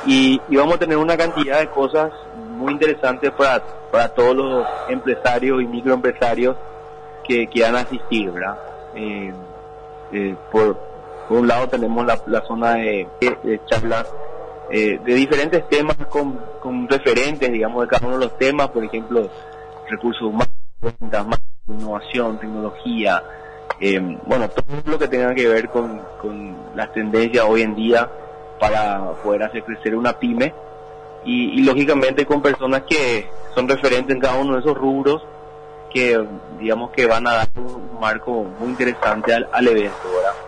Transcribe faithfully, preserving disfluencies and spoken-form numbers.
y, y vamos a tener una cantidad de cosas muy interesantes para, para todos los empresarios y microempresarios que quieran asistir, ¿verdad? Eh, eh, por, por un lado tenemos la, la zona de, de charlas eh, de diferentes temas con, con referentes, digamos, de cada uno de los temas, por ejemplo, recursos humanos, ventas, innovación, tecnología, eh, bueno, todo lo que tenga que ver con, con las tendencias hoy en día para poder hacer crecer una pyme y, y lógicamente con personas que son referentes en cada uno de esos rubros que digamos que van a dar un marco muy interesante al, al evento, ¿verdad?